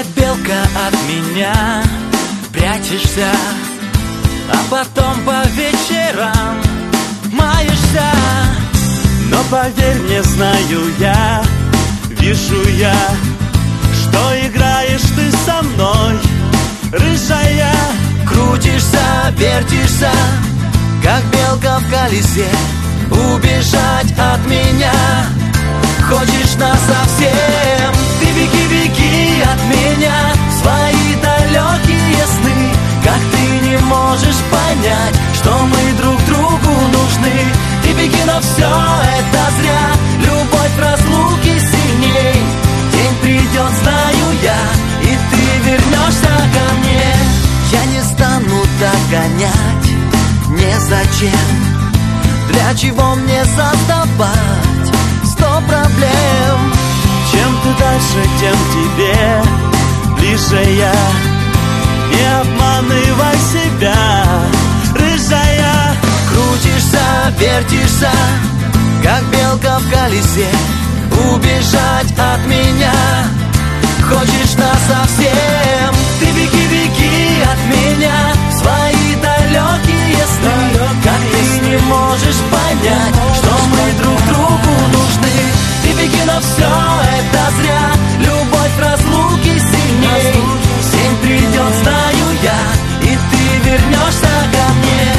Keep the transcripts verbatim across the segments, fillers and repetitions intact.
как белка от меня прячешься, а потом по вечерам маешься. Но поверь мне, знаю я, вижу я, что играешь ты со мной, рыжая. Крутишься, вертишься, как белка в колесе, убежать от меня хочешь насовсем. Ты беги, беги от меня в свои далекие сны. Как ты не можешь понять, что мы друг другу нужны? Ты беги, но все это зря, любовь в разлуке сильней. День придет, знаю я, и ты вернешься ко мне. Я не стану догонять, незачем. Для чего мне создавать сто проблем? Чем ты дальше, тем тебе ближе я. Не обманывай себя, рыжая. Крутишься, вертишься, как белка в колесе, убежать от меня хочешь насовсем. Ты беги, беги от меня в свои далекие сны. Как ты не можешь понять, что мы друг другу нужны? Ты беги, но все это зря, любовь в разлуке сильней. День придет, знаю я, и ты вернешься ко мне.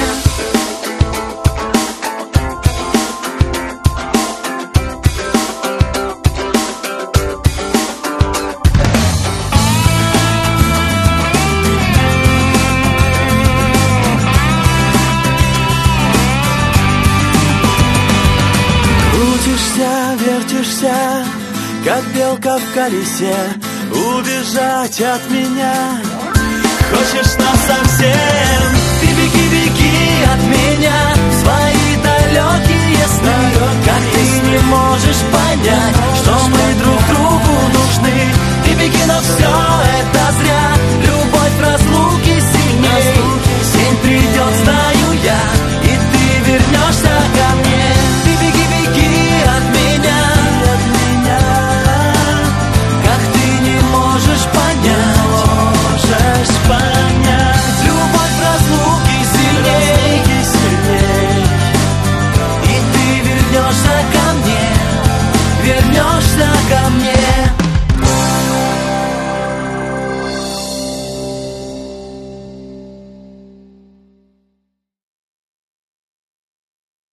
Вертишься, как белка в колесе, убежать от меня хочешь насовсем. Ты беги, беги от меня в свои далекие сны. Как ты не можешь понять, что мы друг другу нужны? Ты беги, но все это зря,